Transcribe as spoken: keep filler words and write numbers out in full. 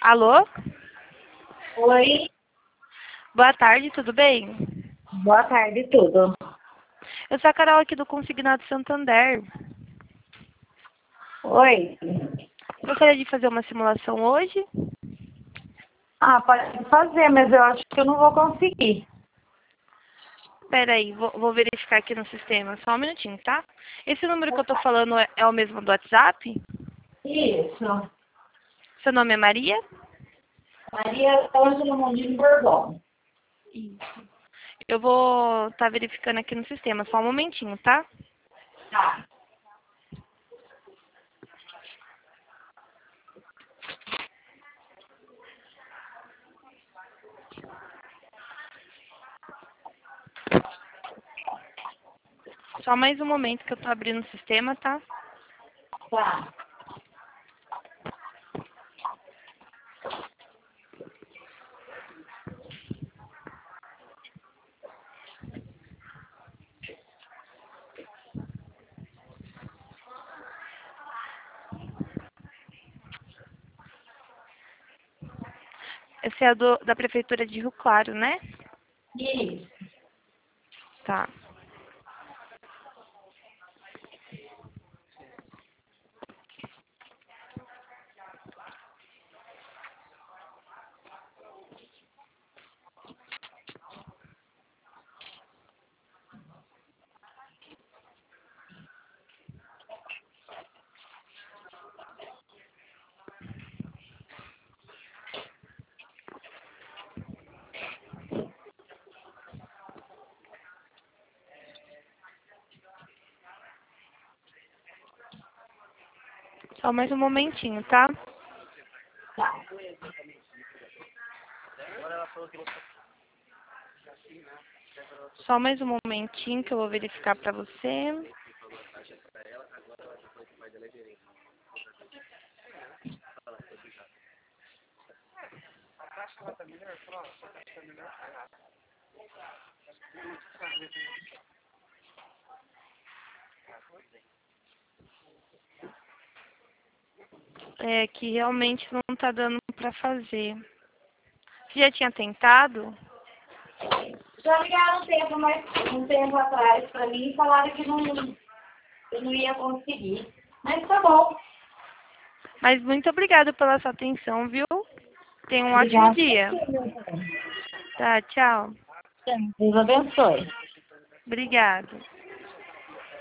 Alô? Oi, Boa tarde, tudo bem? boa tarde, tudo. Eu sou a Carol aqui do Consignado Santander. Oi. Gostaria de fazer uma simulação hoje? Ah, pode fazer, mas eu acho que eu não vou conseguir. Espera aí, vou, vou verificar aqui no sistema. Só um minutinho, tá? Esse número que eu tô falando é, é o mesmo do WhatsApp? Isso. Seu nome é Maria? Maria Ângela Mondino Bourbon. Isso. Eu vou estar verificando aqui no sistema. Só um momentinho, tá? Tá. Só mais um momento que eu tô abrindo o sistema, tá? Tá. Esse é o do, da Prefeitura de Rio Claro, né? Isso. Tá. Só mais um momentinho, tá? Tá. Só mais um momentinho que eu vou verificar pra você. É que realmente não tá dando pra fazer. Você já tinha tentado? Já ligaram um tempo, mas um tempo atrás pra mim e falaram que não, eu não ia conseguir. Mas tá bom. Mas muito obrigada pela sua atenção, viu? Tenha um ótimo Obrigada. dia. Tá, tchau. Deus abençoe. Obrigada.